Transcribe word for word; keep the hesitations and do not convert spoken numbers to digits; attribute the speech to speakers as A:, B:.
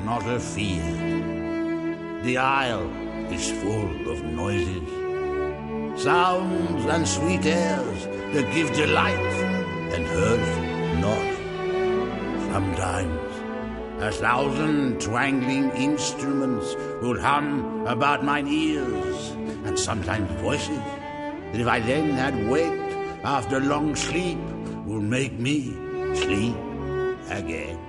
A: not afeard. The isle is full of noises, sounds and sweet airs that give delight and hurt not. Sometimes a thousand twangling instruments will hum about mine ears, and sometimes voices that if I then had waked after long sleep will make me sleep again.